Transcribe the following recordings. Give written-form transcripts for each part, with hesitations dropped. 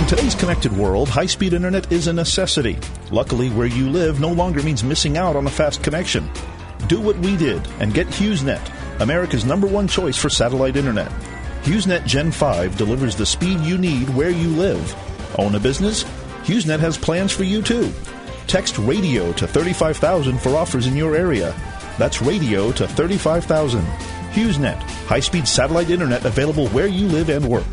In today's connected world, high-speed internet is a necessity. Luckily, where you live no longer means missing out on a fast connection. Do what we did and get HughesNet, America's #1 choice for satellite internet. HughesNet Gen 5 delivers the speed you need where you live. Own a business? HughesNet has plans for you too. Text RADIO to 35,000 for offers in your area. That's RADIO to 35,000. HughesNet, high-speed satellite internet available where you live and work.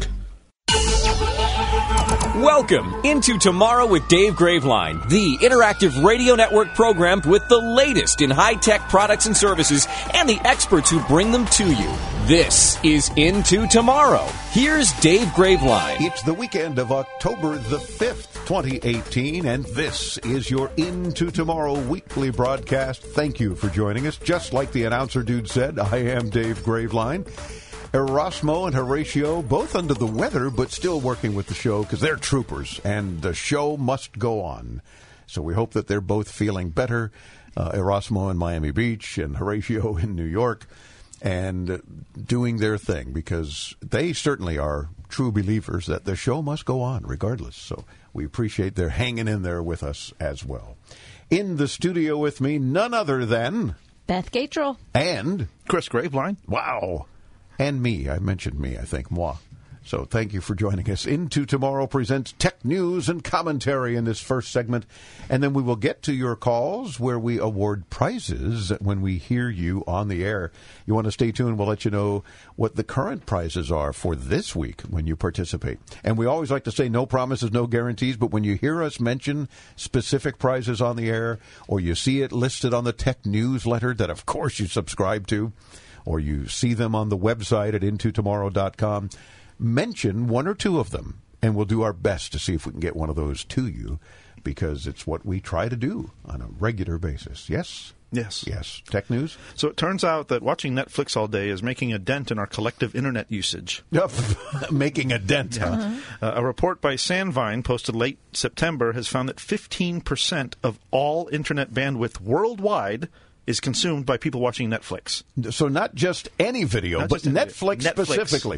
Welcome into Tomorrow with Dave Graveline, the interactive radio network program with the latest in high-tech products and services and the experts who bring them to you. This is Into Tomorrow. Here's Dave Graveline. It's the weekend of October the 5th, 2018, and this is your Into Tomorrow weekly broadcast. Thank you for joining us. Just like the announcer dude said, I am Dave Graveline. Erasmo and Horatio, both under the weather, but still working with the show because they're troopers, and the show must go on. So we hope that they're both feeling better. Erasmo in Miami Beach and Horatio in New York, and doing their thing because they certainly are true believers that the show must go on regardless. So we appreciate their hanging in there with us as well. In the studio with me, none other than Beth Gatrell and Chris Graveline. Wow. And me. I mentioned me, I think, moi. So thank you for joining us. Into Tomorrow presents tech news and commentary in this first segment. And then we will get to your calls where we award prizes when we hear you on the air. You want to stay tuned. We'll let you know what the current prizes are for this week when you participate. And we always like to say no promises, no guarantees. But when you hear us mention specific prizes on the air, or you see it listed on the tech newsletter that, of course, you subscribe to, or you see them on the website at intotomorrow.com, mention one or two of them, and we'll do our best to see if we can get one of those to you, because it's what we try to do on a regular basis. Yes? Yes. Yes. Tech news? So it turns out that watching Netflix all day is making a dent in our collective internet usage. Making a dent, huh? A report by Sandvine posted late September has found that 15% of all internet bandwidth worldwide is consumed by people watching Netflix. So not just any video, but Netflix specifically.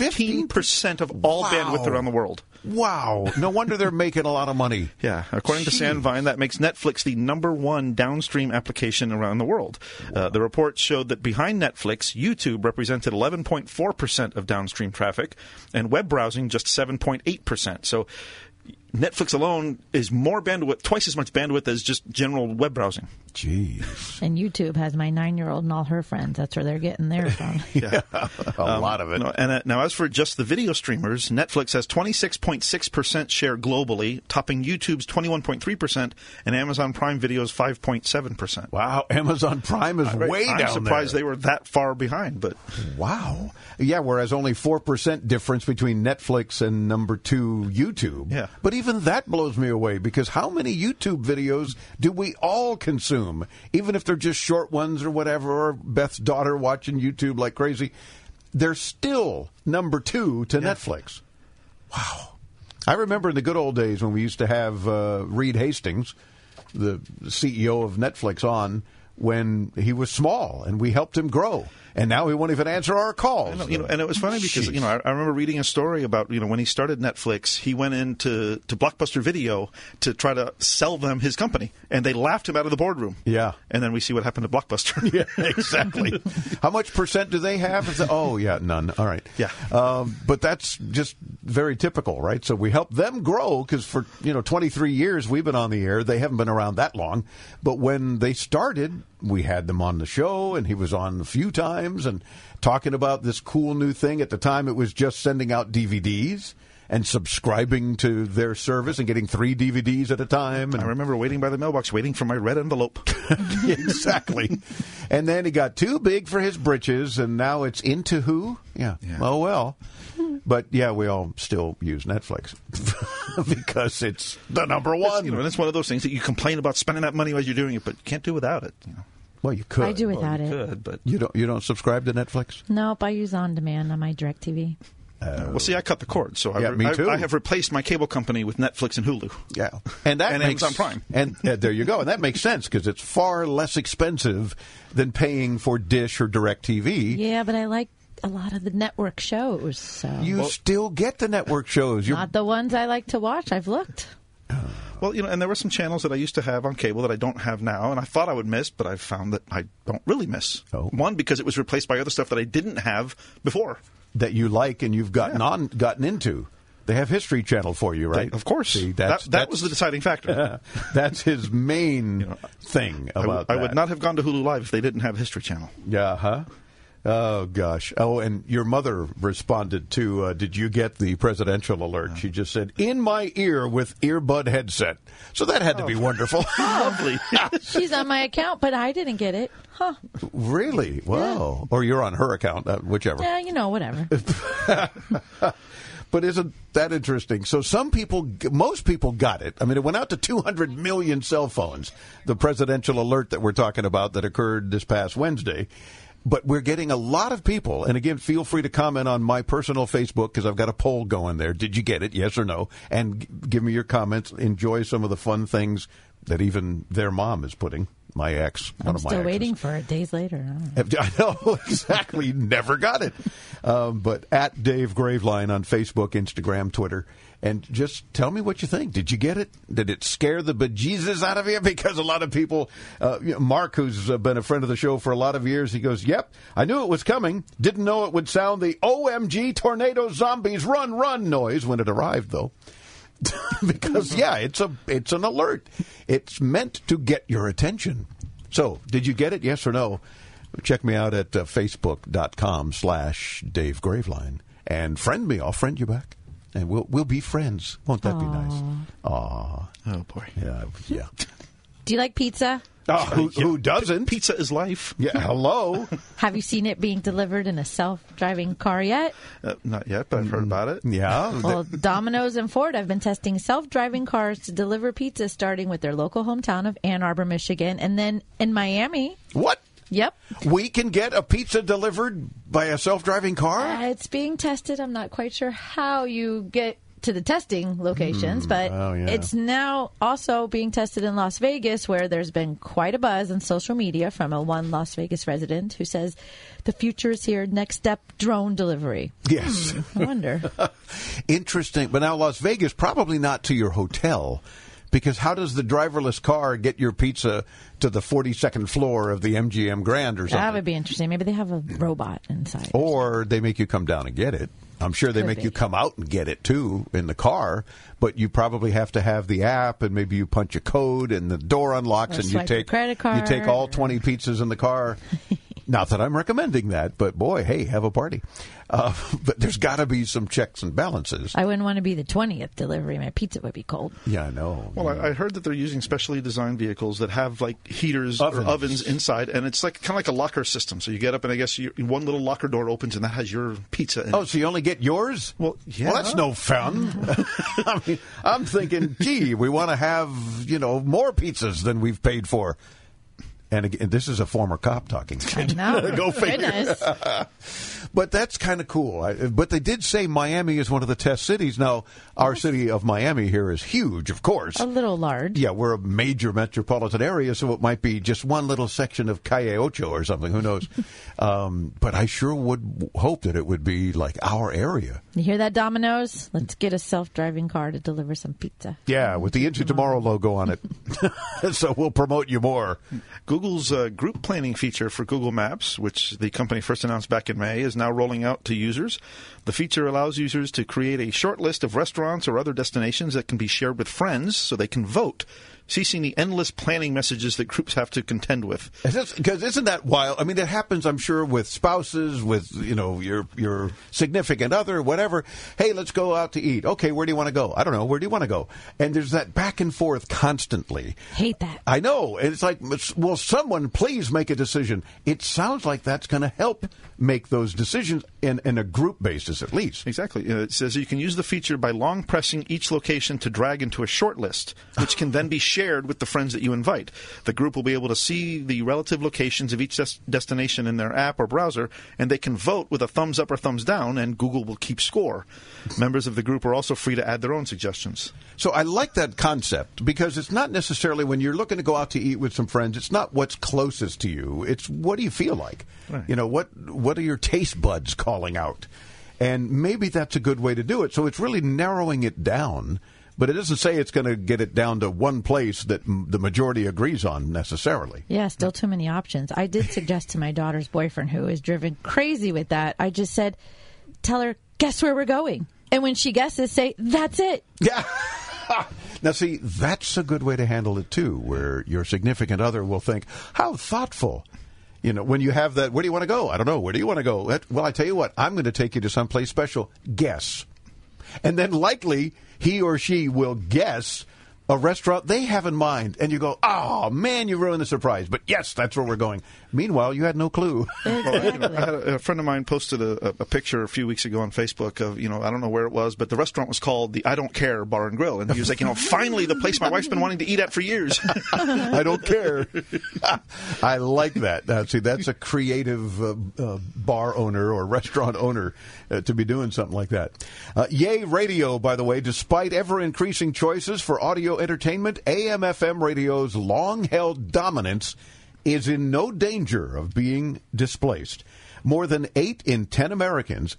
15% of all bandwidth around the world. Wow. No wonder they're making a lot of money. Yeah. According to Sandvine, that makes Netflix the #1 downstream application around the world. The report showed that behind Netflix, YouTube represented 11.4% of downstream traffic, and web browsing just 7.8%. So Netflix alone is more bandwidth, twice as much bandwidth as just general web browsing. Jeez. And YouTube has my 9-year-old and all her friends. That's where they're getting theirs from. Yeah, a lot of it. Now, as for just the video streamers, Netflix has 26.6% share globally, topping YouTube's 21.3%, and Amazon Prime Video's 5.7%. Wow, Amazon Prime is way down there. I'm surprised they were that far behind. But wow. Yeah, whereas only 4% difference between Netflix and #2 YouTube. Yeah. But even that blows me away, because how many YouTube videos do we all consume? Even if they're just short ones or whatever, or Beth's daughter watching YouTube like crazy, they're still #2 to Netflix. Wow. I remember in the good old days when we used to have Reed Hastings, the CEO of Netflix, on when he was small, and we helped him grow. And now he won't even answer our calls. And it was funny because I remember reading a story about when he started Netflix, he went into Blockbuster Video to try to sell them his company, and they laughed him out of the boardroom. Yeah, and then we see what happened to Blockbuster. Yeah, exactly. How much percent do they have? Oh, yeah, none. All right. Yeah, but that's just very typical, right? So we help them grow because for 23 years we've been on the air. They haven't been around that long, but when they started, we had them on the show, and he was on a few times and talking about this cool new thing. At the time, it was just sending out DVDs and subscribing to their service and getting 3 DVDs at a time. And I remember waiting by the mailbox, waiting for my red envelope. Exactly. And then he got too big for his britches, and now it's into who? Yeah. Oh, well. But, yeah, we all still use Netflix because it's the #1. And it's one of those things that you complain about spending that money as you're doing it, but you can't do without it. Well, you could. I do without it. Could, but you don't subscribe to Netflix? Nope, I use On Demand on my DirecTV. Well, see, I cut the cord, so me too. I have replaced my cable company with Netflix and Hulu. Yeah, and Amazon Prime. And there you go, and that makes sense because it's far less expensive than paying for Dish or DirecTV. Yeah, but I like a lot of the network shows. So. You still get the network shows. Not the ones I like to watch. I've looked. Well, and there were some channels that I used to have on cable that I don't have now, and I thought I would miss, but I've found that I don't really miss. Oh. One, because it was replaced by other stuff that I didn't have before. That you like and you've gotten into. They have History Channel for you, right? Of course. See, that was the deciding factor. That's his main thing about I would not have gone to Hulu Live if they didn't have History Channel. Yeah, huh? Oh, gosh. Oh, and your mother responded to, did you get the presidential alert? She just said, in my ear with earbud headset. So that had to be wonderful. Lovely. She's on my account, but I didn't get it. Huh. Really? Wow. Yeah. Or you're on her account, whichever. Yeah, whatever. But isn't that interesting? So most people got it. I mean, it went out to 200 million cell phones, the presidential alert that we're talking about that occurred this past Wednesday. But we're getting a lot of people, and again, feel free to comment on my personal Facebook because I've got a poll going there. Did you get it, yes or no? And give me your comments. Enjoy some of the fun things that even their mom is putting. My ex, one I'm of my still exes. waiting for it days later. I know, exactly. Never got it. But at Dave Graveline on Facebook, Instagram, Twitter. And just tell me what you think. Did you get it? Did it scare the bejesus out of you? Because a lot of people, Mark, who's been a friend of the show for a lot of years, he goes, yep, I knew it was coming. Didn't know it would sound the OMG tornado zombies run, run noise when it arrived, though. Because, yeah, it's an alert. It's meant to get your attention. So, did you get it, yes or no? Check me out at facebook.com/Dave Graveline. And friend me. I'll friend you back. And we'll be friends. Won't that be nice? Aw. Oh, boy. Yeah. Do you like pizza? Who doesn't? Pizza is life. Yeah, hello. Have you seen it being delivered in a self-driving car yet? Not yet, but I've heard about it. Yeah. Well, Domino's and Ford have been testing self-driving cars to deliver pizza starting with their local hometown of Ann Arbor, Michigan, and then in Miami. What? Yep. We can get a pizza delivered by a self-driving car? It's being tested. I'm not quite sure how you get to the testing locations, but it's now also being tested in Las Vegas, where there's been quite a buzz on social media from one Las Vegas resident who says the future is here. Next step, drone delivery. Yes. I wonder. Interesting. But now Las Vegas, probably not to your hotel, because how does the driverless car get your pizza to the 42nd floor of the MGM Grand or something? That would be interesting. Maybe they have a robot inside. Or they make you come down and get it. I'm sure they make you come out and get it, too, in the car. But you probably have to have the app, and maybe you punch a code, and the door unlocks, and you take credit card. You take all 20 pizzas in the car. Not that I'm recommending that, but boy, hey, have a party. But there's got to be some checks and balances. I wouldn't want to be the 20th delivery. My pizza would be cold. Yeah, I know. Well, I heard that they're using specially designed vehicles that have like heaters or ovens inside, and it's like kind of like a locker system. So you get up, and I guess one little locker door opens, and that has your pizza in it. Oh, so you only get yours? Well, yeah. Well, that's no fun. I mean, I'm thinking, gee, we want to have, more pizzas than we've paid for. And again, this is a former cop talking. I know. Go figure. But that's kind of cool. But they did say Miami is one of the test cities. Now, our city of Miami here is huge, of course. A little large. Yeah, we're a major metropolitan area, so it might be just one little section of Calle Ocho or something. Who knows? But I sure would hope that it would be like our area. You hear that, Domino's? Let's get a self-driving car to deliver some pizza. Yeah, with the Into Tomorrow logo on it. So we'll promote you more. Google's group planning feature for Google Maps, which the company first announced back in May, is now rolling out to users. The feature allows users to create a short list of restaurants or other destinations that can be shared with friends so they can vote, ceasing the endless planning messages that groups have to contend with. Because isn't that wild? I mean, it happens, I'm sure, with spouses, with, your significant other, whatever. Hey, let's go out to eat. Okay, where do you want to go? I don't know. Where do you want to go? And there's that back and forth constantly. Hate that. I know. And it's like, will someone please make a decision? It sounds like that's going to help make those decisions in a group basis, at least. Exactly. It says you can use the feature by long pressing each location to drag into a short list, which can then be shared with the friends that you invite. The group will be able to see the relative locations of each destination in their app or browser, and they can vote with a thumbs up or thumbs down, and Google will keep score. Members of the group are also free to add their own suggestions. So I like that concept, because it's not necessarily when you're looking to go out to eat with some friends, it's not what's closest to you. It's what do you feel like? Right. What are your taste buds calling calling out. And maybe that's a good way to do it. So it's really narrowing it down. But it doesn't say it's going to get it down to one place that the majority agrees on necessarily. Yeah, still too many options. I did suggest to my daughter's boyfriend, who is driven crazy with that, I just said, tell her, guess where we're going. And when she guesses, say, that's it. Yeah. Now, see, that's a good way to handle it, too, where your significant other will think, how thoughtful. You know, when you have that, where do you want to go? I don't know. Where do you want to go? Well, I tell you what, I'm going to take you to someplace special. Guess. And then likely he or she will guess a restaurant they have in mind. And you go, oh, man, you ruined the surprise. But yes, that's where we're going. Meanwhile, you had no clue. Exactly. A friend of mine posted a picture a few weeks ago on Facebook of, I don't know where it was, but the restaurant was called the I Don't Care Bar and Grill. And he was like, finally the place my wife's been wanting to eat at for years. I don't care. I like that. See, that's a creative bar owner or restaurant owner to be doing something like that. Yay Radio, by the way, despite ever-increasing choices for audio entertainment, AM/FM radio's long-held dominance is in no danger of being displaced. More than 8 in 10 Americans,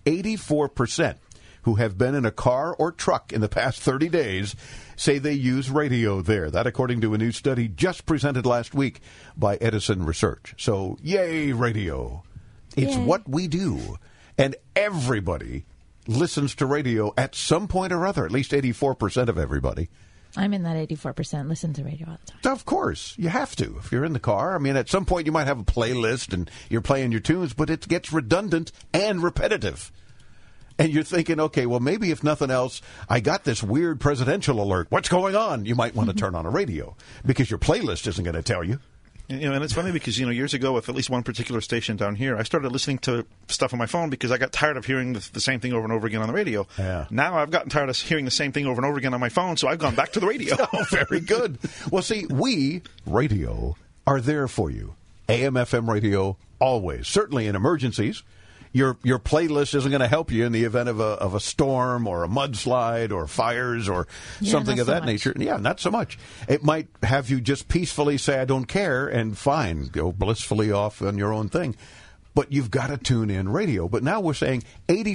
84%, who have been in a car or truck in the past 30 days, say they use radio there. That according to a new study just presented last week by Edison Research. So, yay, radio. It's what we do. And everybody listens to radio at some point or other, at least 84% of everybody. I'm in that 84%, listen to radio all the time. Of course. You have to. If you're in the car, I mean, at some point you might have a playlist and you're playing your tunes, but it gets redundant and repetitive. And you're thinking, okay, well, maybe if nothing else, I got this weird presidential alert. What's going on? You might want to turn on a radio because your playlist isn't going to tell you. And it's funny because, years ago with at least one particular station down here, I started listening to stuff on my phone because I got tired of hearing the same thing over and over again on the radio. Yeah. Now I've gotten tired of hearing the same thing over and over again on my phone, so I've gone back to the radio. Oh, very good. Well, see, we, radio, are there for you. AM/FM radio, always. Certainly in emergencies. Your playlist isn't going to help you in the event of a storm or a mudslide or fires or something of that nature. Yeah, not so much. It might have you just peacefully say, I don't care, and fine, go blissfully off on your own thing. But you've got to tune in radio. But now we're saying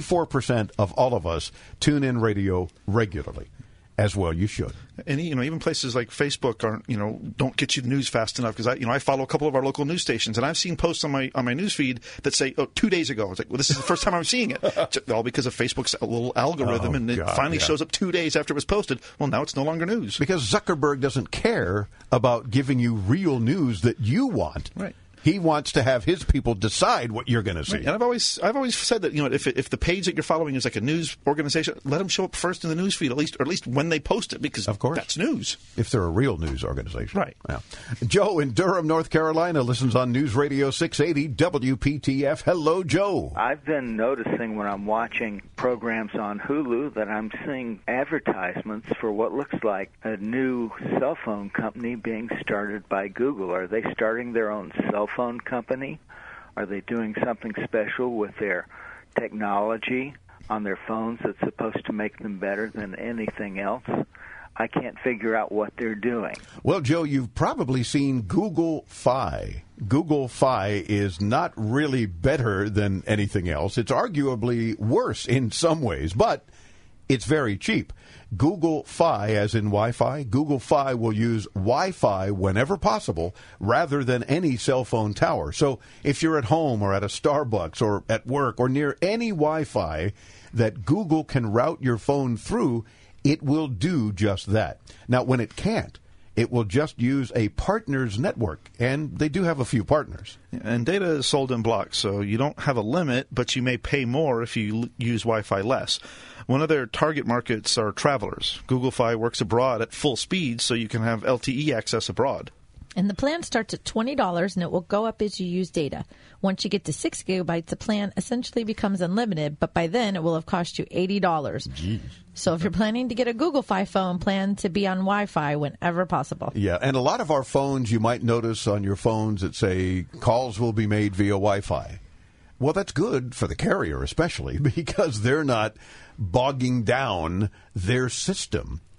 84% of all of us tune in radio regularly. As well, you should. And even places like Facebook aren't don't get you the news fast enough because I follow a couple of our local news stations and I've seen posts on my news feed that say 2 days ago. It's like, well, this is the first time I'm seeing it. It's all because of Facebook's little algorithm, and it finally shows up 2 days after it was posted. Well, now it's no longer news because Zuckerberg doesn't care about giving you real news that you want. Right. He wants to have his people decide what you're going to see. Right. And I've always said that if the page that you're following is like a news organization, let them show up first in the news feed, at least when they post it, because of course that's news. If they're a real news organization, right? Yeah. Joe in Durham, North Carolina, listens on News Radio 680 WPTF. Hello, Joe. I've been noticing when I'm watching programs on Hulu that I'm seeing advertisements for what looks like a new cell phone company being started by Google. Are they starting their own cell phone company? Are they doing something special with their technology on their phones that's supposed to make them better than anything else? I can't figure out what they're doing. Well, Joe, you've probably seen Google Fi. Google Fi is not really better than anything else. It's arguably worse in some ways, but it's very cheap. Google Fi, as in Wi-Fi, Google Fi will use Wi-Fi whenever possible rather than any cell phone tower. So if you're at home or at a Starbucks or at work or near any Wi-Fi that Google can route your phone through, it will do just that. Now, when it can't, it will just use a partner's network, and they do have a few partners. And data is sold in blocks, so you don't have a limit, but you may pay more if you use Wi-Fi less. One of their target markets are travelers. Google Fi works abroad at full speed, so you can have LTE access abroad. And the plan starts at $20, and it will go up as you use data. Once you get to 6 gigabytes, the plan essentially becomes unlimited, but by then it will have cost you $80. Jeez. So if you're planning to get a Google Fi phone, plan to be on Wi-Fi whenever possible. Yeah, and a lot of our phones, you might notice on your phones that say calls will be made via Wi-Fi. Well, that's good for the carrier especially because they're not bogging down their system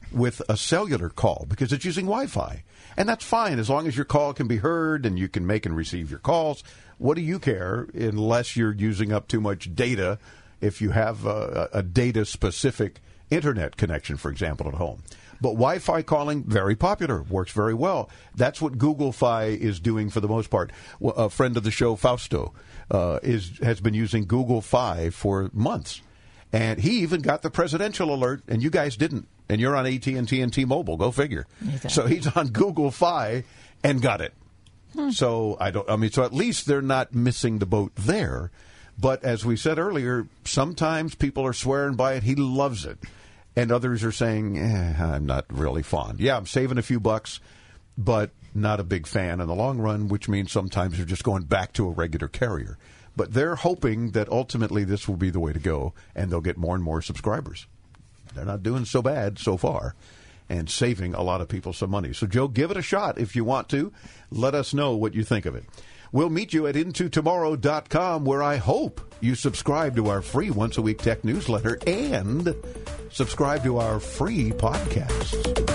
with a cellular call because it's using Wi-Fi. And that's fine as long as your call can be heard and you can make and receive your calls. What do you care unless you're using up too much data if you have a data-specific internet connection, for example, at home? But Wi-Fi calling, very popular, works very well. That's what Google Fi is doing for the most part. A friend of the show, Fausto, has been using Google Fi for months. And he even got the presidential alert, and you guys didn't. And you're on AT&T and T-Mobile. Go figure. Exactly. So he's on Google Fi and got it. So so at least they're not missing the boat there. But as we said earlier, sometimes people are swearing by it. He loves it. And others are saying, I'm not really fond. Yeah, I'm saving a few bucks, but not a big fan in the long run, which means sometimes they're just going back to a regular carrier. But they're hoping that ultimately this will be the way to go, and they'll get more and more subscribers. They're not doing so bad so far and saving a lot of people some money. So, Joe, give it a shot if you want to. Let us know what you think of it. We'll meet you at intotomorrow.com, where I hope you subscribe to our free once-a-week tech newsletter and subscribe to our free podcast.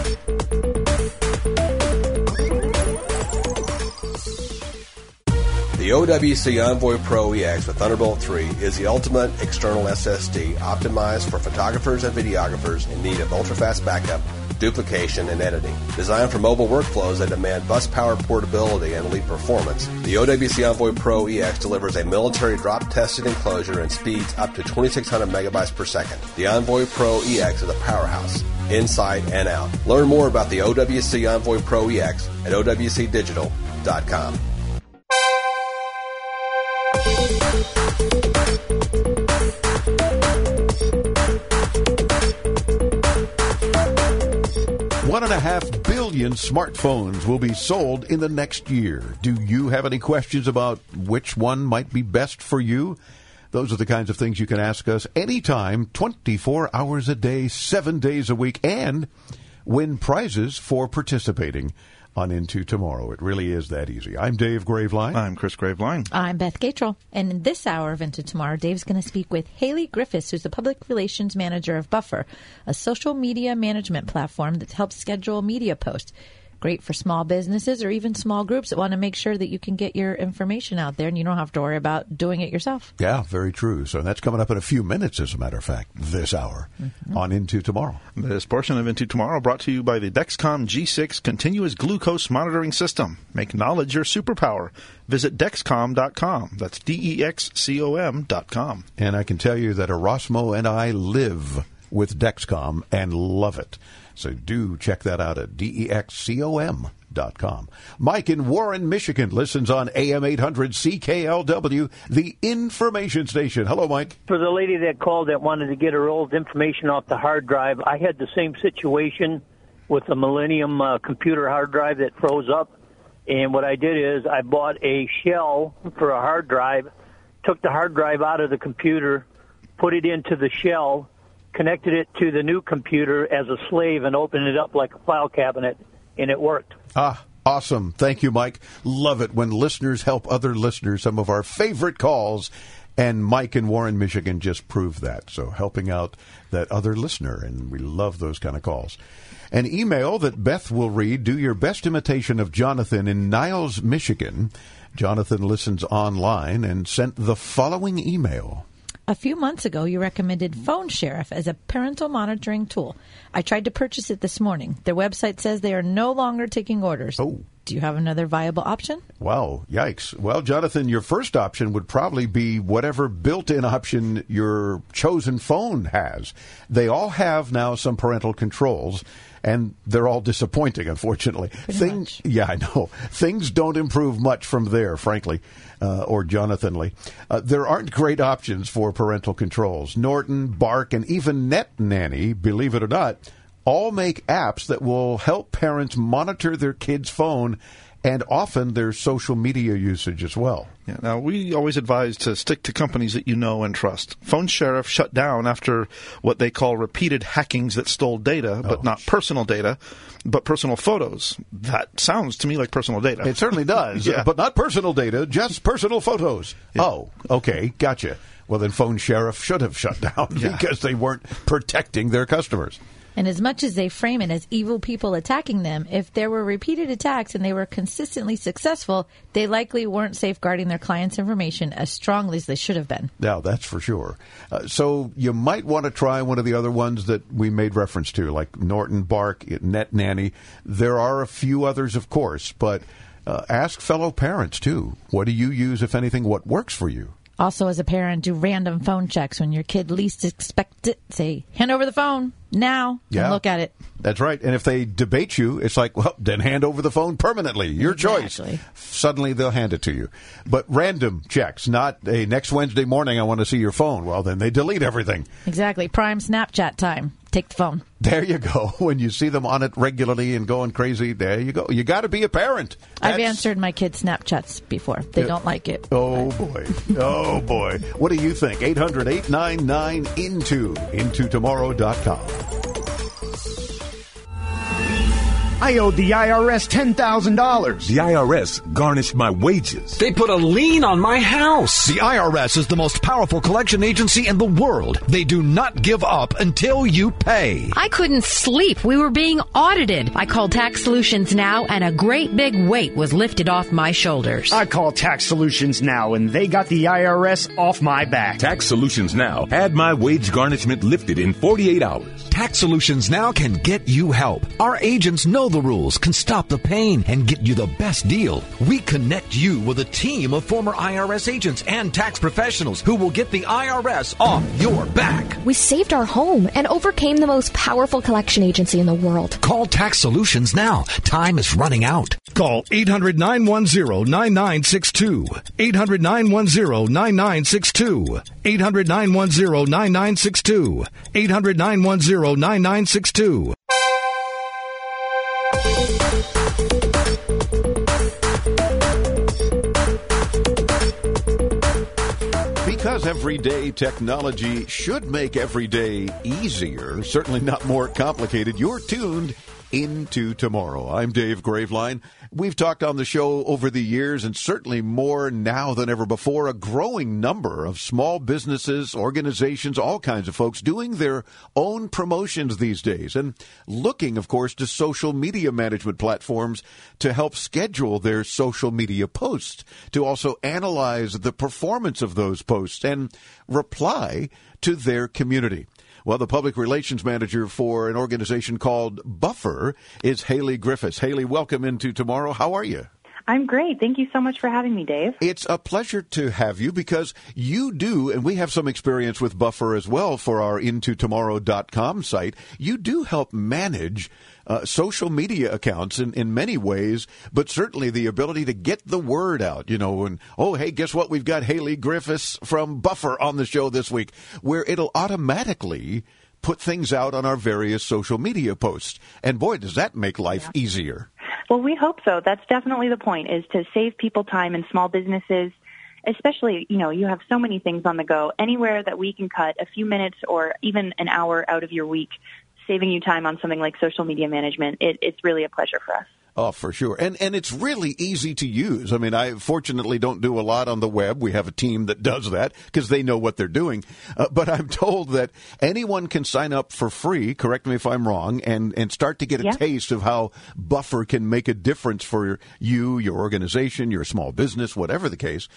The OWC Envoy Pro EX with Thunderbolt 3 is the ultimate external SSD optimized for photographers and videographers in need of ultra-fast backup, duplication, and editing. Designed for mobile workflows that demand bus power portability and elite performance, the OWC Envoy Pro EX delivers a military drop-tested enclosure and speeds up to 2,600 megabytes per second. The Envoy Pro EX is a powerhouse, inside and out. Learn more about the OWC Envoy Pro EX at OWCdigital.com. $1.5 billion smartphones will be sold in the next year. Do you have any questions about which one might be best for you? Those are the kinds of things you can ask us anytime, 24 hours a day, 7 days a week, and win prizes for participating on Into Tomorrow. It really is that easy. I'm Dave Graveline. I'm Chris Graveline. I'm Beth Gatrell. And in this hour of Into Tomorrow, Dave's going to speak with Haley Griffiths, who's the Public Relations Manager of Buffer, a social media management platform that helps schedule media posts. Great for small businesses or even small groups that want to make sure that you can get your information out there and you don't have to worry about doing it yourself. Yeah, very true. So that's coming up in a few minutes, as a matter of fact, this hour on Into Tomorrow. This portion of Into Tomorrow brought to you by the Dexcom G6 Continuous Glucose Monitoring System. Make knowledge your superpower. Visit Dexcom.com. That's DEXCOM.com. And I can tell you that Erasmo and I live with Dexcom and love it. So do check that out at DEXCOM.com. Mike in Warren, Michigan listens on AM 800 CKLW, the information station. Hello, Mike. For the lady that called that wanted to get her old information off the hard drive, I had the same situation with the Millennium computer hard drive that froze up. And what I did is I bought a shell for a hard drive, took the hard drive out of the computer, put it into the shell, connected it to the new computer as a slave and opened it up like a file cabinet, and it worked. Ah, awesome. Thank you, Mike. Love it when listeners help other listeners. Some of our favorite calls, and Mike in Warren, Michigan just proved that. So helping out that other listener, and we love those kind of calls. An email that Beth will read. Do your best imitation of Jonathan in Niles, Michigan. Jonathan listens online and sent the following email. A few months ago, you recommended Phone Sheriff as a parental monitoring tool. I tried to purchase it this morning. Their website says they are no longer taking orders. Oh. Do you have another viable option? Wow, yikes. Well, Jonathan, your first option would probably be whatever built-in option your chosen phone has. They all have now some parental controls, and they're all disappointing, unfortunately. Yeah, I know. Things don't improve much from there, frankly, or Jonathanly. There aren't great options for parental controls. Norton, Bark, and even NetNanny, believe it or not, all make apps that will help parents monitor their kids' phone and often their social media usage as well. Yeah, now, we always advise to stick to companies that you know and trust. Phone Sheriff shut down after what they call repeated hackings that stole data, but not personal data, but personal photos. That sounds to me like personal data. It certainly does, but not personal data, just personal photos. Yeah. Oh, okay, gotcha. Well, then Phone Sheriff should have shut down because they weren't protecting their customers. And as much as they frame it as evil people attacking them, if there were repeated attacks and they were consistently successful, they likely weren't safeguarding their clients' information as strongly as they should have been. Yeah, that's for sure. So you might want to try one of the other ones that we made reference to, like Norton, Bark, NetNanny. There are a few others, of course, but ask fellow parents, too. What do you use, if anything? What works for you? Also, as a parent, do random phone checks when your kid least expects it. Say, hand over the phone now and look at it. That's right. And if they debate you, it's like, well, then hand over the phone permanently. Your choice. Suddenly they'll hand it to you. But random checks, not a next Wednesday morning I want to see your phone. Well, then they delete everything. Exactly. Prime Snapchat time. Take the phone. There you go. When you see them on it regularly and going crazy, there you go. You got to be a parent. I've answered my kids' Snapchats before. They don't like it. Oh, boy. Oh, boy. What do you think? 800-899-INTO. IntoTomorrow.com. I owed the IRS $10,000. The IRS garnished my wages. They put a lien on my house. The IRS is the most powerful collection agency in the world. They do not give up until you pay. I couldn't sleep. We were being audited. I called Tax Solutions Now, and a great big weight was lifted off my shoulders. I called Tax Solutions Now, and they got the IRS off my back. Tax Solutions Now had my wage garnishment lifted in 48 hours. Tax Solutions Now can get you help. Our agents know the rules, can stop the pain, and get you the best deal. We connect you with a team of former IRS agents and tax professionals who will get the IRS off your back. We saved our home and overcame the most powerful collection agency in the world. Call Tax Solutions now. Time is running out. Call 800-910-9962. 800-910-9962. 800-910-9962. 800-910-9962. Because everyday technology should make every day easier, certainly not more complicated, you're tuned into Tomorrow. I'm Dave Graveline. We've talked on the show over the years, and certainly more now than ever before, a growing number of small businesses, organizations, all kinds of folks doing their own promotions these days and looking, of course, to social media management platforms to help schedule their social media posts, to also analyze the performance of those posts and reply to their community. Well, the public relations manager for an organization called Buffer is Haley Griffiths. Haley, welcome into Tomorrow. How are you? I'm great. Thank you so much for having me, Dave. It's a pleasure to have you because you do, and we have some experience with Buffer as well for our IntoTomorrow.com site. You do help manage social media accounts in many ways, but certainly the ability to get the word out, and, oh, hey, guess what? We've got Haley Griffiths from Buffer on the show this week, where it'll automatically put things out on our various social media posts. And boy, does that make life easier. Well, we hope so. That's definitely the point, is to save people time in small businesses, especially, you have so many things on the go. Anywhere that we can cut a few minutes or even an hour out of your week, saving you time on something like social media management, it's really a pleasure for us. Oh, for sure. And it's really easy to use. I mean, I fortunately don't do a lot on the web. We have a team that does that because they know what they're doing. But I'm told that anyone can sign up for free, correct me if I'm wrong, and start to get a taste of how Buffer can make a difference for you, your organization, your small business, whatever the case.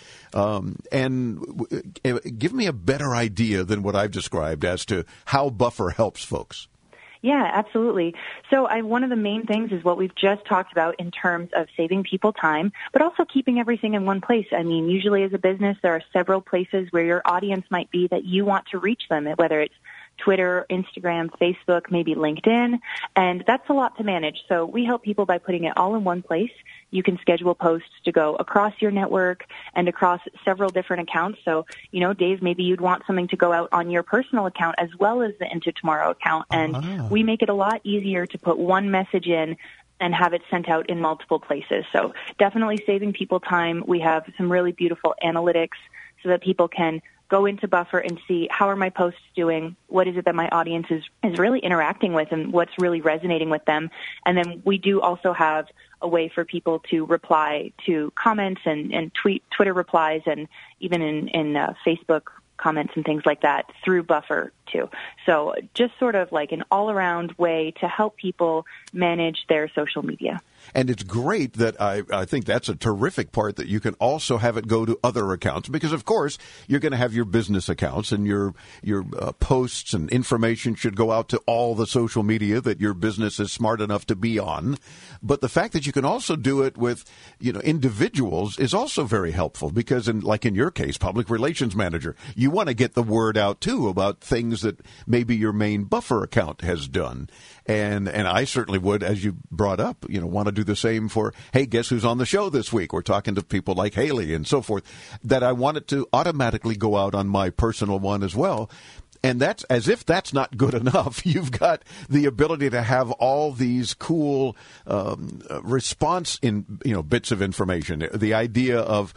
And give me a better idea than what I've described as to how Buffer helps folks. Yeah, absolutely. So one of the main things is what we've just talked about in terms of saving people time, but also keeping everything in one place. I mean, usually as a business, there are several places where your audience might be that you want to reach them, whether it's Twitter, Instagram, Facebook, maybe LinkedIn, and that's a lot to manage. So we help people by putting it all in one place. You can schedule posts to go across your network and across several different accounts. So, Dave, maybe you'd want something to go out on your personal account as well as the Into Tomorrow account. And we make it a lot easier to put one message in and have it sent out in multiple places. So definitely saving people time. We have some really beautiful analytics so that people can go into Buffer and see how are my posts doing, what is it that my audience is really interacting with, and what's really resonating with them. And then we do also have a way for people to reply to comments and Twitter replies, and even in Facebook comments and things like that through Buffer too. So just sort of like an all-around way to help people manage their social media. And it's great that I think that's a terrific part, that you can also have it go to other accounts, because, of course, you're going to have your business accounts, and your posts and information should go out to all the social media that your business is smart enough to be on. But the fact that you can also do it with, individuals is also very helpful, because like in your case, public relations manager, you want to get the word out, too, about things that maybe your main Buffer account has done. And I certainly would, as you brought up, want to do the same for, hey, guess who's on the show this week? We're talking to people like Haley and so forth, that I want it to automatically go out on my personal one as well. And that's, as if that's not good enough, you've got the ability to have all these cool response in bits of information. The idea of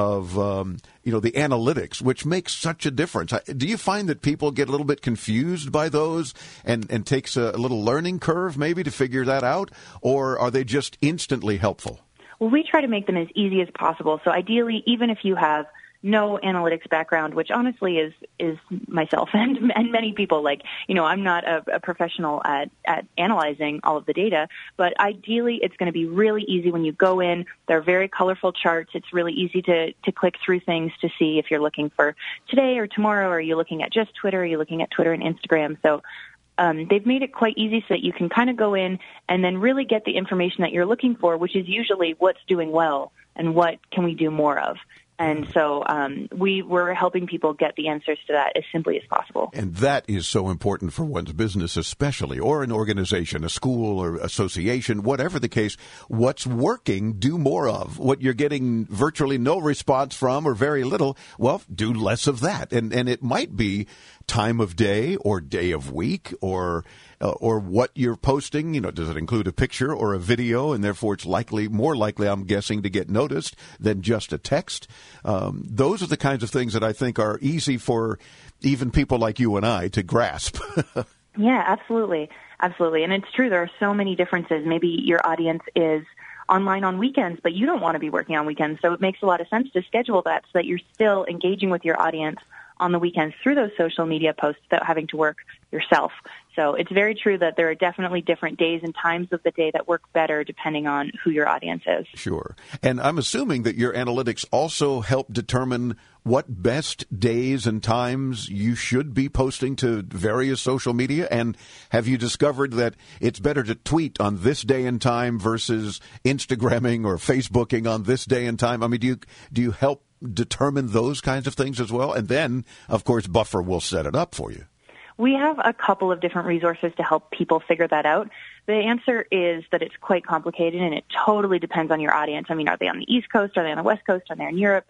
the analytics, which makes such a difference. Do you find that people get a little bit confused by those and takes a little learning curve maybe to figure that out, or are they just instantly helpful? Well, we try to make them as easy as possible. So ideally, even if you have no analytics background, which honestly is myself and many people, I'm not a professional at analyzing all of the data, but ideally it's going to be really easy when you go in. They're very colorful charts. It's really easy to click through things to see if you're looking for today or tomorrow, or are you looking at just Twitter, or are you looking at Twitter and Instagram. So they've made it quite easy so that you can kind of go in and then really get the information that you're looking for, which is usually what's doing well and what can we do more of. And so we're helping people get the answers to that as simply as possible. And that is so important for one's business especially, or an organization, a school or association, whatever the case. What's working, do more of. What you're getting virtually no response from, or very little, well, do less of that. And it might be time of day or day of week, or what you're posting. Does it include a picture or a video, and therefore it's more likely, I'm guessing, to get noticed than just a text. Those are the kinds of things that I think are easy for even people like you and I to grasp. Yeah, absolutely. Absolutely. And it's true, there are so many differences. Maybe your audience is online on weekends, but you don't want to be working on weekends. So it makes a lot of sense to schedule that so that you're still engaging with your audience on the weekends through those social media posts without having to work yourself. So it's very true that there are definitely different days and times of the day that work better depending on who your audience is. Sure. And I'm assuming that your analytics also help determine what best days and times you should be posting to various social media. And have you discovered that it's better to tweet on this day and time versus Instagramming or Facebooking on this day and time? I mean, do you help determine those kinds of things as well? And then, of course, Buffer will set it up for you. We have a couple of different resources to help people figure that out. The answer is that it's quite complicated, and it totally depends on your audience. I mean, are they on the East Coast? Are they on the West Coast? Are they in Europe?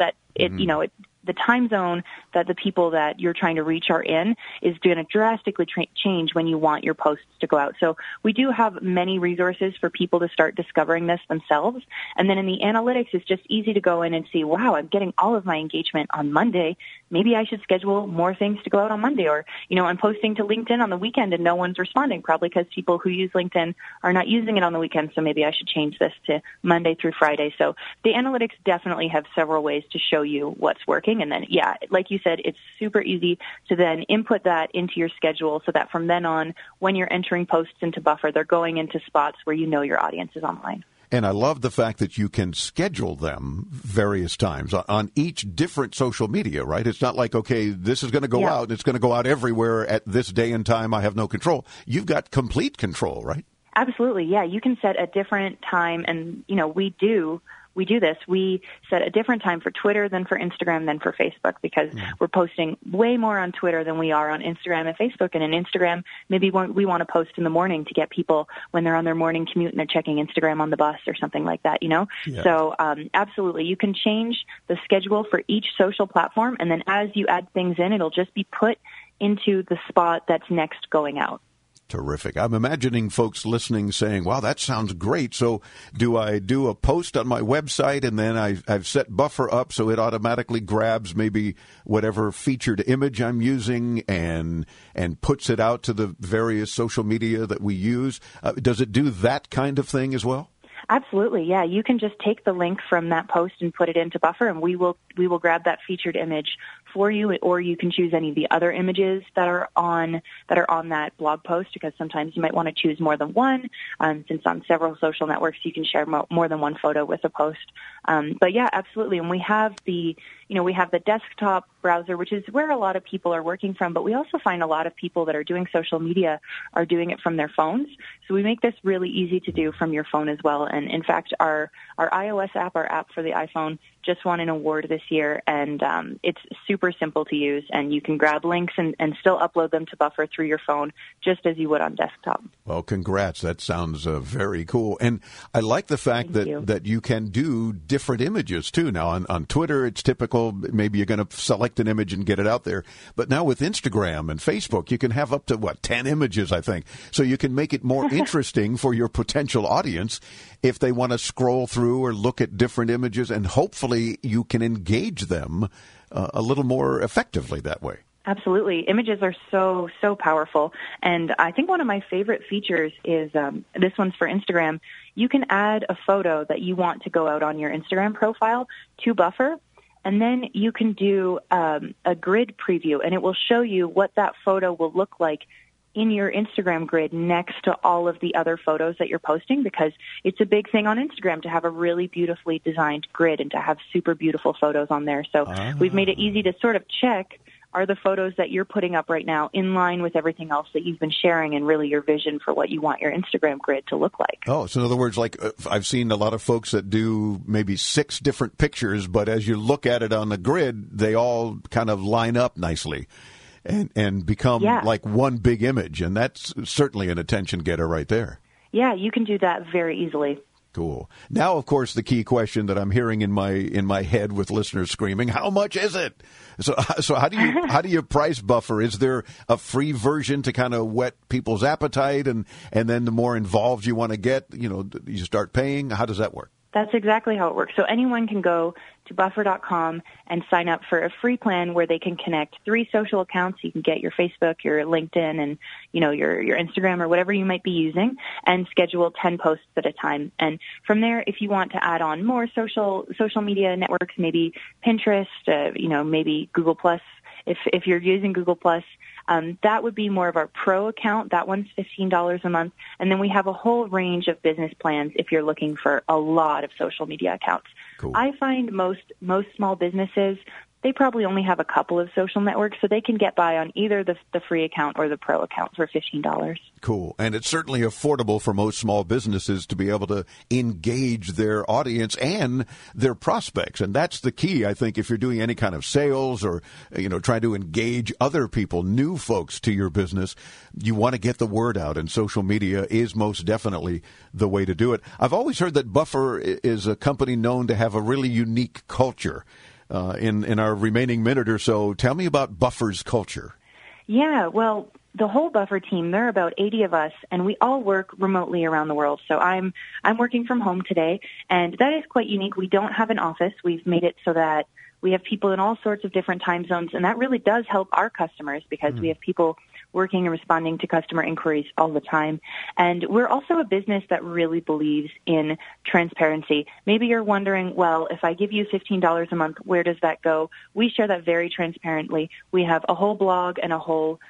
The time zone that the people that you're trying to reach are in is going to drastically change when you want your posts to go out. So we do have many resources for people to start discovering this themselves. And then in the analytics, it's just easy to go in and see, wow, I'm getting all of my engagement on Monday. Maybe I should schedule more things to go out on Monday. Or, I'm posting to LinkedIn on the weekend and no one's responding, probably because people who use LinkedIn are not using it on the weekend. So maybe I should change this to Monday through Friday. So the analytics definitely have several ways to show you what's working. And then, yeah, like you said, it's super easy to then input that into your schedule so that from then on, when you're entering posts into Buffer, they're going into spots where you know your audience is online. And I love the fact that you can schedule them various times on each different social media, right? It's not like, okay, this is going to go out and it's going to go out everywhere at this day and time. I have no control. You've got complete control, right? Absolutely. Yeah. You can set a different time, and, we do this. We set a different time for Twitter than for Instagram than for Facebook, because we're posting way more on Twitter than we are on Instagram and Facebook. And in Instagram, maybe we want to post in the morning to get people when they're on their morning commute and they're checking Instagram on the bus or something like that, Yeah. So absolutely, you can change the schedule for each social platform. And then as you add things in, it'll just be put into the spot that's next going out. Terrific. I'm imagining folks listening saying, wow, that sounds great. So do I do a post on my website and then I've set Buffer up so it automatically grabs maybe whatever featured image I'm using and puts it out to the various social media that we use? Does it do that kind of thing as well? Absolutely, yeah. You can just take the link from that post and put it into Buffer, and we will grab that featured image for you, or you can choose any of the other images that are on that blog post, because sometimes you might want to choose more than one. Since on several social networks you can share more than one photo with a post. But yeah, absolutely. And we have the desktop browser, which is where a lot of people are working from, but we also find a lot of people that are doing social media are doing it from their phones. So we make this really easy to do from your phone as well. And in fact, our iOS app, our app for the iPhone, just won an award this year, and it's super simple to use, and you can grab links and still upload them to Buffer through your phone just as you would on desktop. Well, congrats. That sounds very cool. And I like the fact that you can do different images, too. Now, on Twitter, it's typical. Maybe you're going to select an image and get it out there. But now with Instagram and Facebook, you can have up to, 10 images, I think. So you can make it more interesting for your potential audience if they want to scroll through or look at different images, and hopefully you can engage them a little more effectively that way. Absolutely. Images are so powerful. And I think one of my favorite features is, this one's for Instagram. You can add a photo that you want to go out on your Instagram profile to Buffer, and then you can do a grid preview, and it will show you what that photo will look like in your Instagram grid next to all of the other photos that you're posting, because it's a big thing on Instagram to have a really beautifully designed grid and to have super beautiful photos on there. So we've made it easy to sort of check, are the photos that you're putting up right now in line with everything else that you've been sharing and really your vision for what you want your Instagram grid to look like? Oh, so in other words, like I've seen a lot of folks that do maybe 6 different pictures, but as you look at it on the grid, they all kind of line up nicely and become like one big image. And that's certainly an attention getter right there. Yeah, you can do that very easily. Cool. Now, of course, the key question that I'm hearing in my head with listeners screaming, how much is it? So how do you price Buffer? Is there a free version to kind of whet people's appetite, and then the more involved you want to get, you start paying? How does that work? That's exactly how it works. So anyone can go to buffer.com and sign up for a free plan where they can connect 3 social accounts. You can get your Facebook, your LinkedIn, and your Instagram or whatever you might be using, and schedule 10 posts at a time. And from there, if you want to add on more social media networks, maybe Pinterest, maybe Google Plus, if you're using Google Plus, that would be more of our pro account. That one's $15 a month. And then we have a whole range of business plans if you're looking for a lot of social media accounts. Cool. I find most small businesses, they probably only have a couple of social networks, so they can get by on either the free account or the pro account for $15. Cool. And it's certainly affordable for most small businesses to be able to engage their audience and their prospects. And that's the key, I think, if you're doing any kind of sales or, trying to engage other people, new folks to your business, you want to get the word out, and social media is most definitely the way to do it. I've always heard that Buffer is a company known to have a really unique culture. In our remaining minute or so, tell me about Buffer's culture. Yeah, well, the whole Buffer team, there are about 80 of us, and we all work remotely around the world. So I'm working from home today, and that is quite unique. We don't have an office. We've made it so that we have people in all sorts of different time zones, and that really does help our customers because we have people working and responding to customer inquiries all the time. And we're also a business that really believes in transparency. Maybe you're wondering, well, if I give you $15 a month, where does that go? We share that very transparently. We have a whole blog and a whole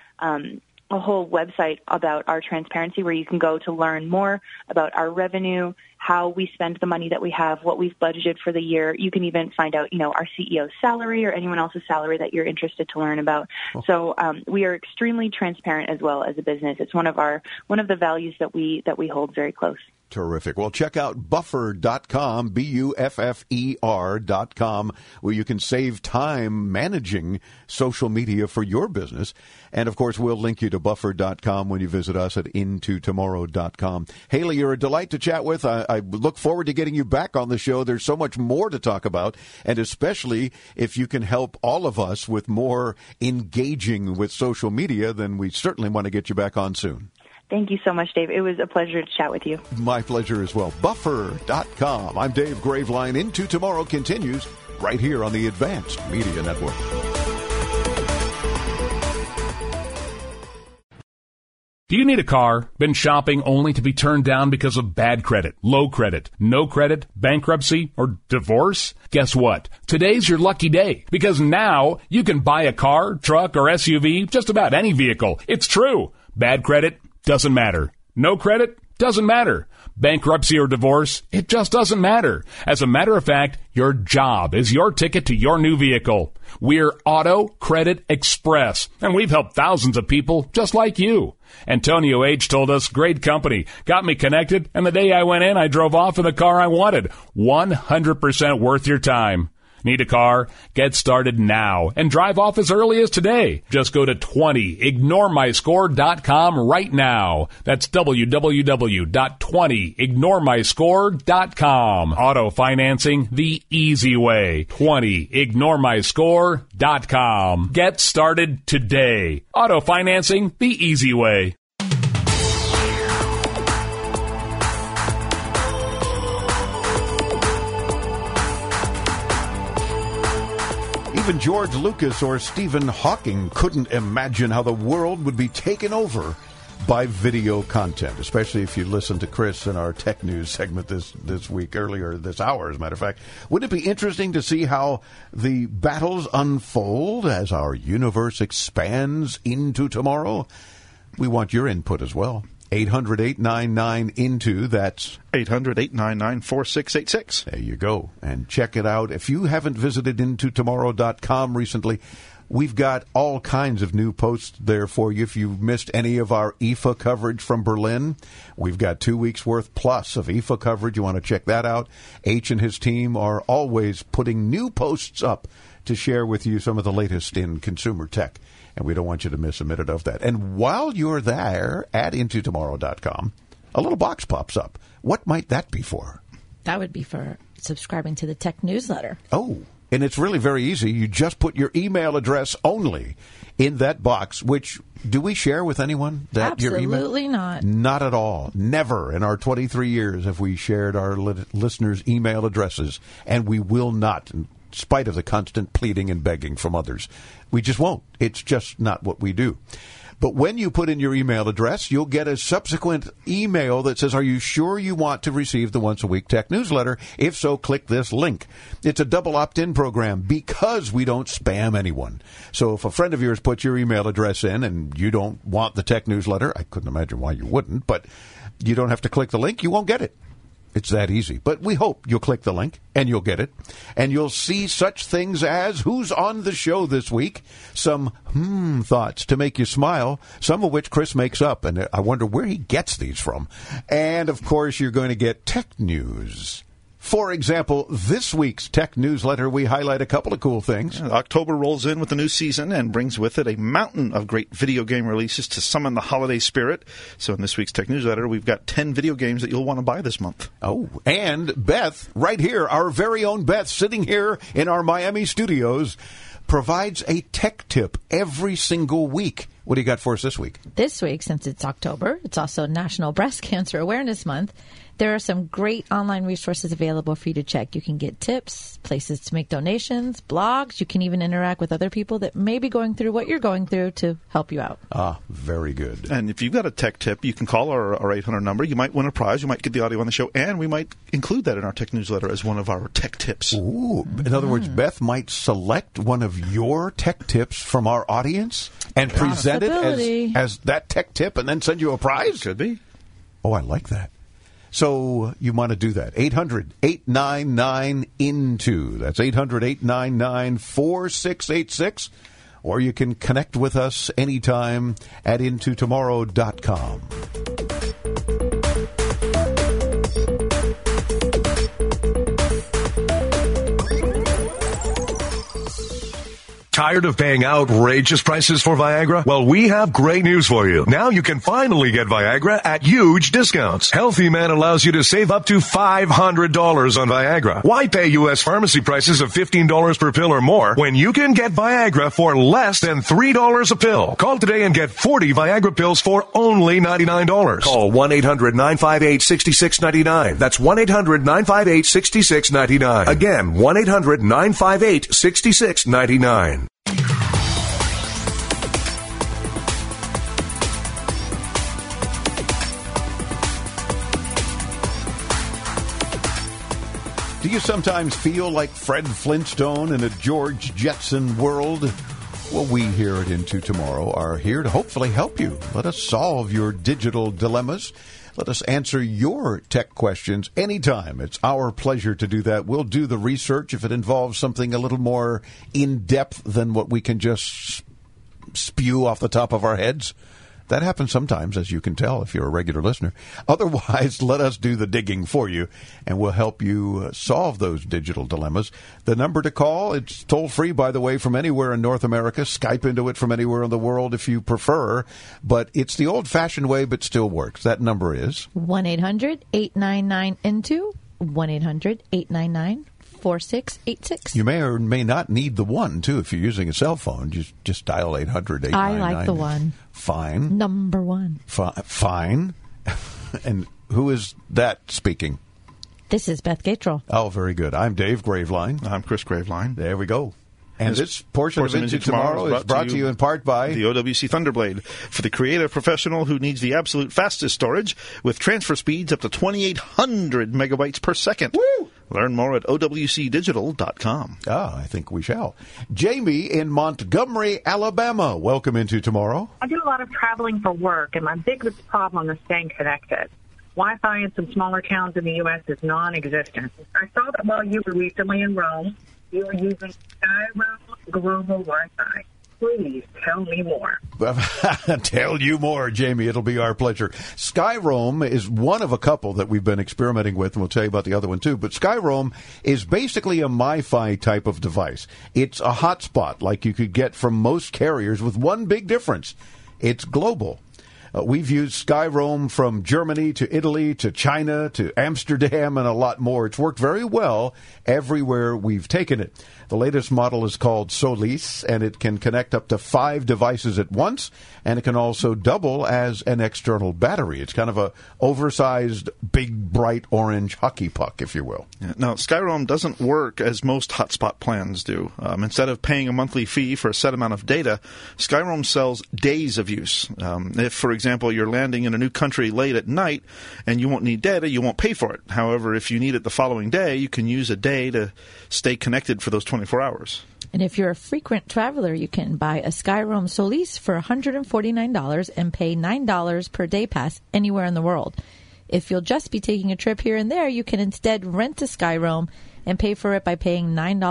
website about our transparency where you can go to learn more about our revenue, how we spend the money that we have, what we've budgeted for the year. You can even find out, our CEO's salary or anyone else's salary that you're interested to learn about. Oh. So we are extremely transparent as well as a business. It's one of the values that we hold very close. Terrific. Well, check out buffer.com, buffer.com, where you can save time managing social media for your business. And, of course, we'll link you to buffer.com when you visit us at intotomorrow.com. Haley, you're a delight to chat with. I look forward to getting you back on the show. There's so much more to talk about, and especially if you can help all of us with more engaging with social media, then we certainly want to get you back on soon. Thank you so much, Dave. It was a pleasure to chat with you. My pleasure as well. Buffer.com. I'm Dave Graveline. Into Tomorrow continues right here on the Advanced Media Network. Do you need a car? Been shopping only to be turned down because of bad credit, low credit, no credit, bankruptcy, or divorce? Guess what? Today's your lucky day, because now you can buy a car, truck, or SUV, just about any vehicle. It's true. Bad credit doesn't matter. No credit doesn't matter. Bankruptcy or divorce, it just doesn't matter. As a matter of fact, your job is your ticket to your new vehicle. We're Auto Credit Express, and we've helped thousands of people just like you. Antonio H. told us, great company, got me connected, and the day I went in, I drove off in the car I wanted. 100% worth your time. Need a car? Get started now and drive off as early as today. Just go to 20ignoremyscore.com right now. That's www.20ignoremyscore.com. Auto financing the easy way. 20ignoremyscore.com. Get started today. Auto financing the easy way. Even George Lucas or Stephen Hawking couldn't imagine how the world would be taken over by video content, especially if you listen to Chris in our tech news segment this week, earlier this hour, as a matter of fact. Wouldn't it be interesting to see how the battles unfold as our universe expands into tomorrow? We want your input as well. 800-899-INTO, that's 800-899-4686. There you go. And check it out. If you haven't visited intotomorrow.com recently, we've got all kinds of new posts there for you. If you've missed any of our IFA coverage from Berlin, we've got 2 weeks worth plus of IFA coverage. You want to check that out. H and his team are always putting new posts up to share with you some of the latest in consumer tech. And we don't want you to miss a minute of that. And while you're there at intotomorrow.com, a little box pops up. What might that be for? That would be for subscribing to the tech newsletter. Oh, and it's really very easy. You just put your email address only in that box, which do we share with anyone? Absolutely not. Not at all. Never in our 23 years have we shared our listeners' email addresses, and we will not, in spite of the constant pleading and begging from others. We just won't. It's just not what we do. But when you put in your email address, you'll get a subsequent email that says, are you sure you want to receive the once-a-week tech newsletter? If so, click this link. It's a double opt-in program because we don't spam anyone. So if a friend of yours puts your email address in and you don't want the tech newsletter, I couldn't imagine why you wouldn't, but you don't have to click the link. You won't get it. It's that easy. But we hope you'll click the link and you'll get it. And you'll see such things as who's on the show this week, some thoughts to make you smile, some of which Chris makes up. And I wonder where he gets these from. And, of course, you're going to get tech news. For example, this week's tech newsletter, we highlight a couple of cool things. October rolls in with the new season and brings with it a mountain of great video game releases to summon the holiday spirit. So in this week's tech newsletter, we've got 10 video games that you'll want to buy this month. Oh, and Beth, right here, our very own Beth, sitting here in our Miami studios, provides a tech tip every single week. What do you got for us this week? This week, since it's October, it's also National Breast Cancer Awareness Month. There are some great online resources available for you to check. You can get tips, places to make donations, blogs. You can even interact with other people that may be going through what you're going through to help you out. Ah, very good. And if you've got a tech tip, you can call our 800 number. You might win a prize. You might get the audio on the show, and we might include that in our tech newsletter as one of our tech tips. Ooh. In other words, Beth might select one of your tech tips from our audience and present it as that tech tip and then send you a prize? Could be. Oh, I like that. So you want to do that. 800-899-INTO. That's 800-899-4686. Or you can connect with us anytime at intotomorrow.com. Tired of paying outrageous prices for Viagra? Well, we have great news for you. Now you can finally get Viagra at huge discounts. Healthy Man allows you to save up to $500 on Viagra. Why pay U.S. pharmacy prices of $15 per pill or more when you can get Viagra for less than $3 a pill? Call today and get 40 Viagra pills for only $99. Call 1-800-958-6699. That's 1-800-958-6699. Again, 1-800-958-6699. Do you sometimes feel like Fred Flintstone in a George Jetson world? Well, we here at Into Tomorrow are here to hopefully help you. Let us solve your digital dilemmas. Let us answer your tech questions anytime. It's our pleasure to do that. We'll do the research if it involves something a little more in-depth than what we can just spew off the top of our heads. That happens sometimes, as you can tell, if you're a regular listener. Otherwise, let us do the digging for you, and we'll help you solve those digital dilemmas. The number to call, it's toll-free, by the way, from anywhere in North America. Skype into it from anywhere in the world if you prefer. But it's the old-fashioned way, but still works. That number is 1-800-899-INTO, 1-800-899-4686. You may or may not need the one, too, if you're using a cell phone. Just dial 800-899. I like the one. Fine. Number one. Fine. And who is that speaking? This is Beth Gatrell. Oh, very good. I'm Dave Graveline. I'm Chris Graveline. There we go. And this portion of Into Tomorrow is brought to you in part by the OWC Thunderblade, for the creative professional who needs the absolute fastest storage with transfer speeds up to 2,800 megabytes per second. Woo! Learn more at OWCdigital.com. I think we shall. Jamie in Montgomery, Alabama. Welcome Into Tomorrow. I do a lot of traveling for work, and my biggest problem is staying connected. Wi-Fi in some smaller towns in the U.S. is non-existent. I saw that while you were recently in Rome, you were using Skyroam Global Wi-Fi. Please tell me more. Tell you more, Jamie. It'll be our pleasure. Skyroam is one of a couple that we've been experimenting with, and we'll tell you about the other one, too. But Skyroam is basically a MiFi type of device. It's a hotspot like you could get from most carriers with one big difference. It's global. We've used Skyroam from Germany to Italy to China to Amsterdam and a lot more. It's worked very well everywhere we've taken it. The latest model is called Solis, and it can connect up to 5 devices at once, and it can also double as an external battery. It's kind of a oversized, big, bright orange hockey puck, if you will. Yeah. Now, Skyroam doesn't work as most hotspot plans do. Instead of paying a monthly fee for a set amount of data, Skyroam sells days of use. If, for example, you're landing in a new country late at night and you won't need data, you won't pay for it. However, if you need it the following day, you can use a day to stay connected for those 24 hours. And if you're a frequent traveler, you can buy a Skyroam Solis for $149 and pay $9 per day pass anywhere in the world. If you'll just be taking a trip here and there, you can instead rent a Skyroam and pay for it by paying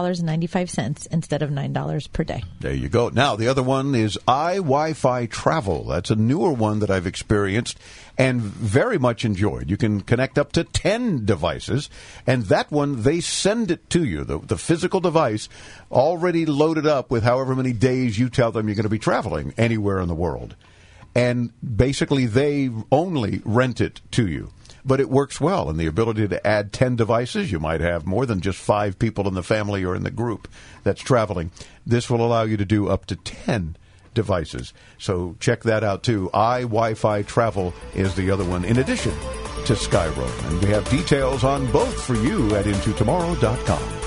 $9.95 instead of $9 per day. There you go. Now, the other one is iWi-Fi Travel. That's a newer one that I've experienced and very much enjoyed. You can connect up to 10 devices, and that one, they send it to you, the physical device, already loaded up with however many days you tell them you're going to be traveling anywhere in the world. And basically, they only rent it to you. But it works well, and the ability to add 10 devices, you might have more than just 5 people in the family or in the group that's traveling. This will allow you to do up to 10 devices. So check that out, too. iWi-Fi Travel is the other one, in addition to Skyroam. And we have details on both for you at IntoTomorrow.com.